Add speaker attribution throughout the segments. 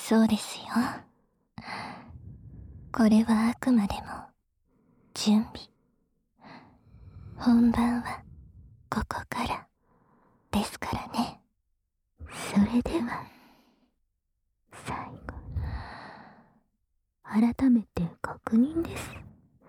Speaker 1: そうですよ。これはあくまでも準備。本番はここからですからね。
Speaker 2: それでは最後、改めて確認です。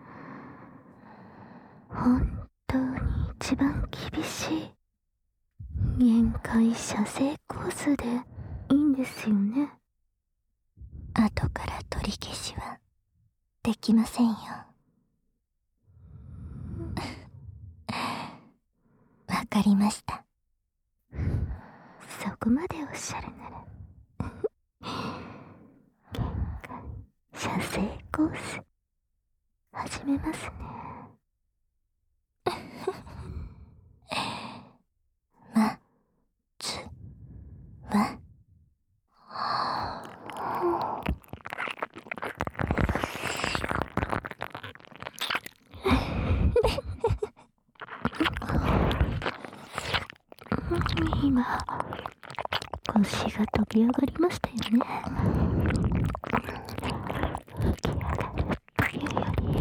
Speaker 2: 本当に一番厳しい限界射精コースでいいんですよね。
Speaker 1: 後から取り消しはできませんよ。わかりました。
Speaker 2: そこまでおっしゃるなら限界射精コース始めますね。
Speaker 1: まずは
Speaker 2: 今腰が飛び上がりましたよね。浮き上がるというより、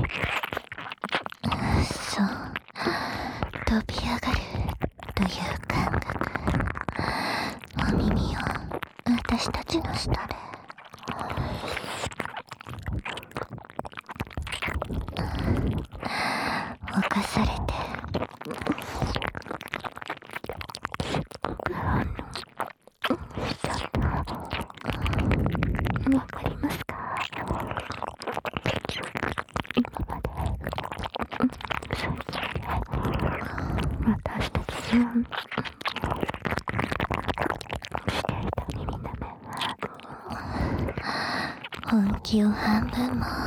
Speaker 1: そう、飛び上がるという感覚。お耳を私たちの下で犯されて、
Speaker 2: わかりますか？今までそう私たちがしていた耳の面は
Speaker 1: 本気を半分も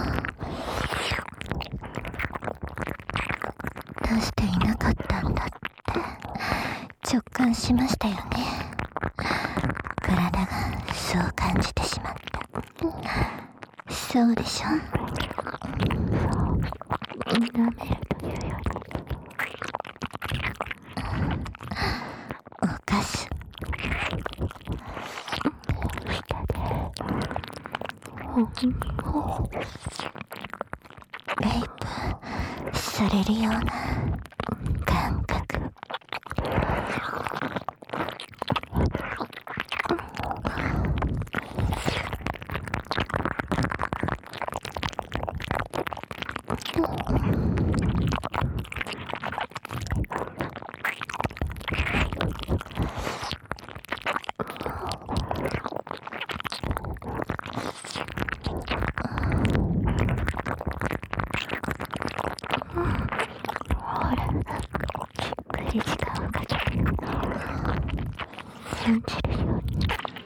Speaker 1: 出していなかったんだって直感しましたよね。体がそう感じてしまった。そうでしょ。
Speaker 2: 舐めるというより
Speaker 1: 犯す。
Speaker 2: 下でお耳を
Speaker 1: レイプされるような感覚。
Speaker 2: ほら、じっくり時間をかけて感じるように、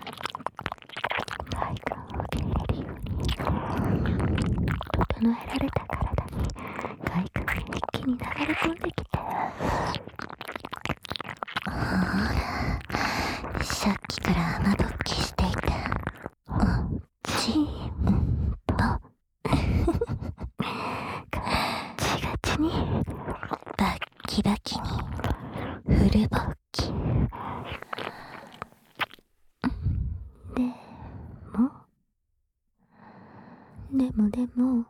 Speaker 2: 快感を受け入れるように、整えられた体に快感が一気に流れ込んできて、
Speaker 1: ほら、さっきから雨どっきしていておちんぽ
Speaker 2: ガチガチに
Speaker 1: バッキバキにフルボッキ。
Speaker 2: でも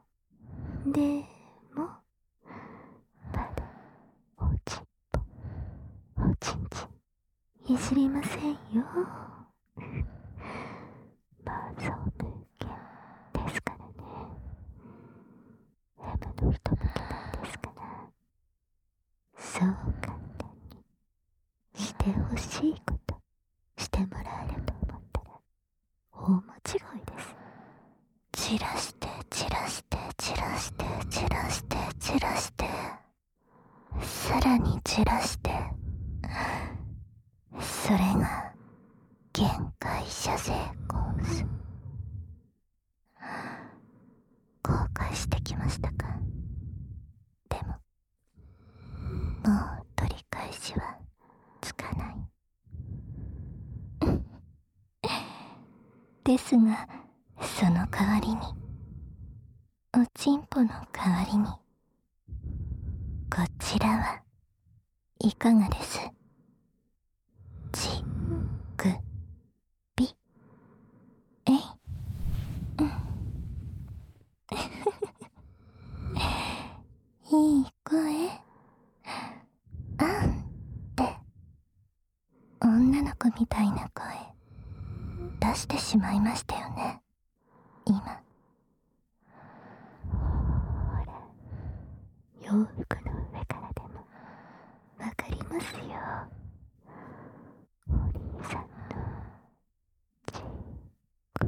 Speaker 2: まだおちんぽおちんちん譲りませんよ。まずお抜けですからね。Mの人向けなんですから、そう簡単にしてほしいことしてもらえると思ったら大間違いです。
Speaker 1: 散らして散らして散らして散らして散らして、さらに散らして、それが限界射精コース。後悔してきましたか？でももう取り返しはつかない。ですが、その代わりに、おちんぽの代わりに、こちらはいかがです？じ、ぐ、び、えい。 みたいな声出してしまいましたよね、今。
Speaker 2: ほら、洋服の上からでもわかりますよ。お兄さんのチク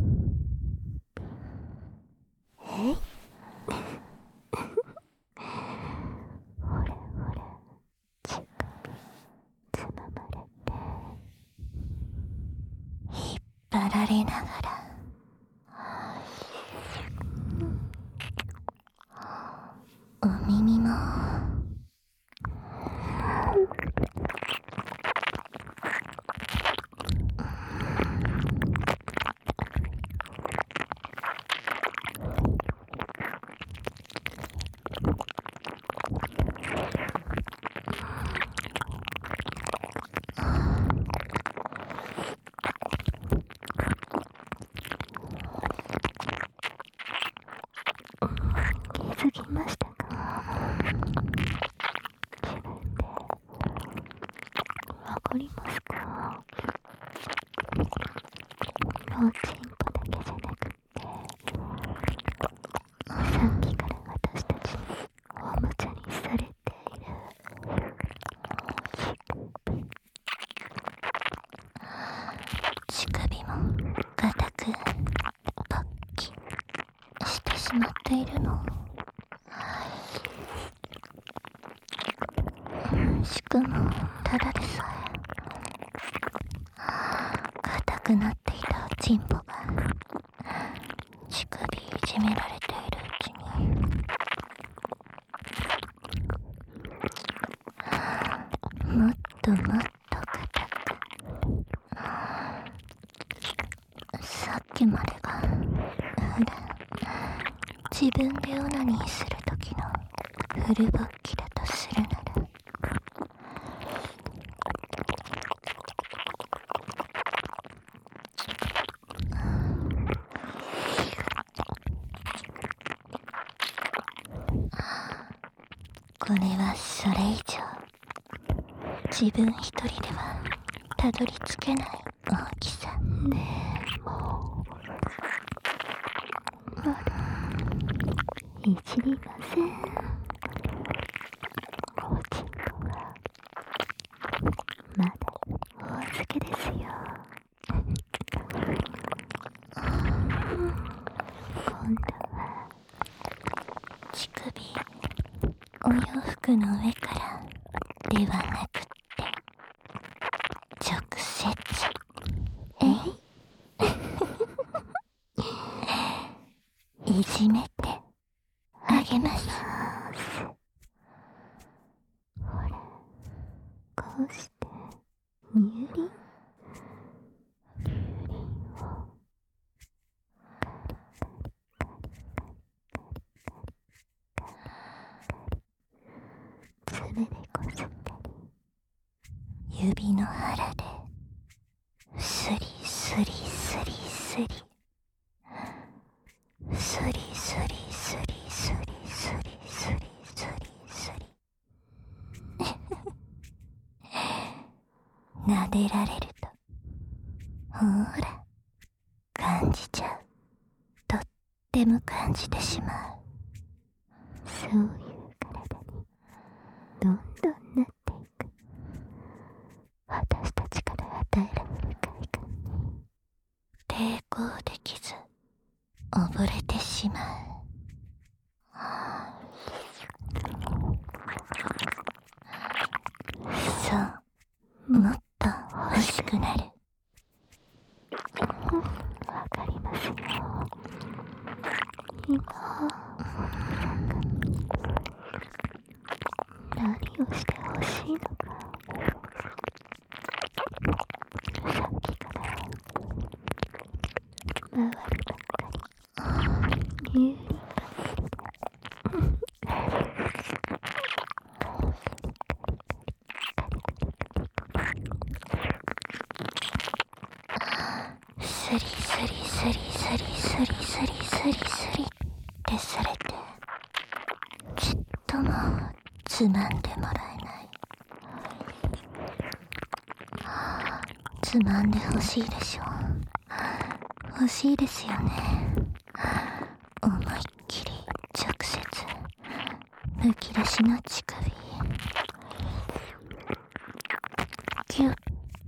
Speaker 2: えいほらほら、チクつままれて
Speaker 1: 引っ張られながらお耳も
Speaker 2: 気づきましたか？自分でわかりますか？おちんぽだけじゃなくってさっきから私たちにおもちゃにされている
Speaker 1: 乳首も固くポッキしてしまっているの。しかもただでさえ硬くなっていたおちんぽが乳首いじめられているうちにもっともっと硬く、さっきまでがほら自分でオナニーする時のフル勃起だとするならこれはそれ以上自分一人ではたどり着けない大きさ
Speaker 2: ねえ、もうまだいじりません。おちんぽはまだお預けですよ。今度は
Speaker 1: 乳首お洋服の上からではなくって直接いじめてあげます。
Speaker 2: ほら、こうして乳輪を爪でこすったり
Speaker 1: 指の腹でスリスリスリスリスリスリスリスリスリスリスリスリ撫でられるとほら感じちゃう。とっても感じてしまう。
Speaker 2: そういう体にどんどんなっていく私たちから与えられる快感に
Speaker 1: 抵抗できず溺れてしまう。そう、もっと欲しくなる。
Speaker 2: わかりますよ。今何をしてほしいのかさっきから周りばっかり乳輪
Speaker 1: スリスリスリスリスリスリスリスリってされてちっともつまんでもらえない。つつまんでほしいでしょ。欲しいですよね。思いっきり直接むき出しの乳首ギュッて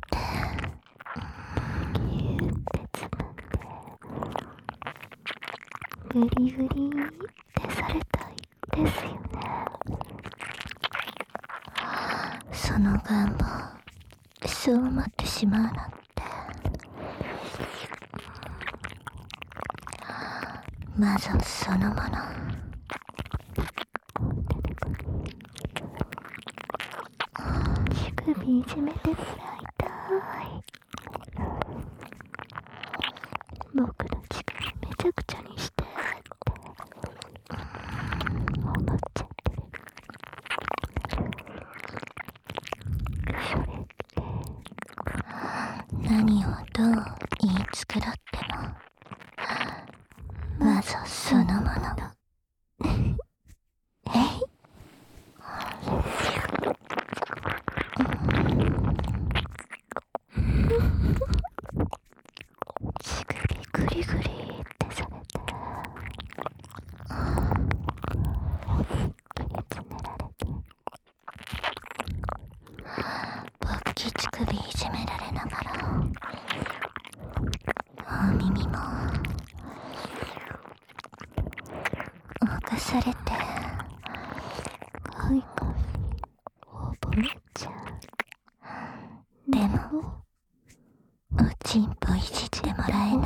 Speaker 2: つまんでグリグリってされたいですよね。
Speaker 1: その願望、そう思ってしまうなんて。魔女そのもの。
Speaker 2: 乳首いじめてもらいたい。僕の乳首めちゃくちゃにしてって思っちゃってる。それって
Speaker 1: 何をどう言い繕っても魔女そのもの。
Speaker 2: 乳首グリグリってされてお肉につねられて
Speaker 1: 勃起乳首いじめられながらお耳も侵されて
Speaker 2: かいかい溺れちゃう。
Speaker 1: でもおちんぽいじってもらえない。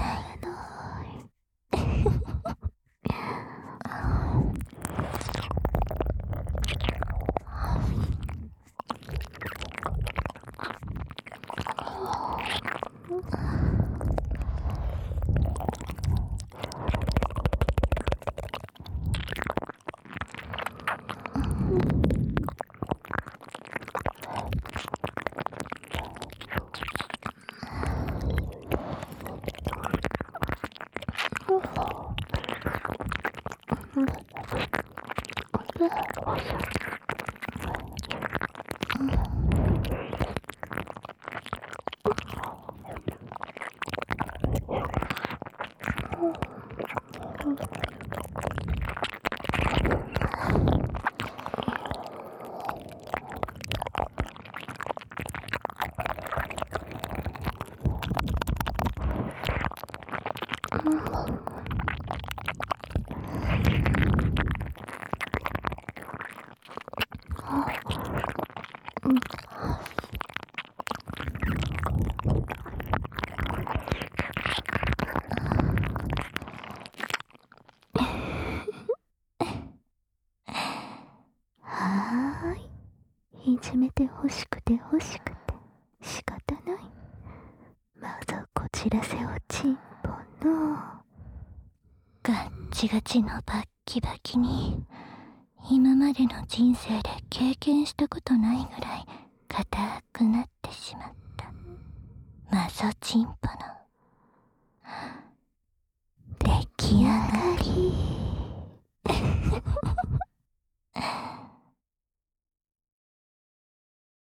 Speaker 2: いじめて欲しくて欲しくて仕方ない。まずこちらせおちんぽの
Speaker 1: ガッチガチのバッキバキに今までの人生で経験したことないぐらい硬くなってしまったマゾチンポの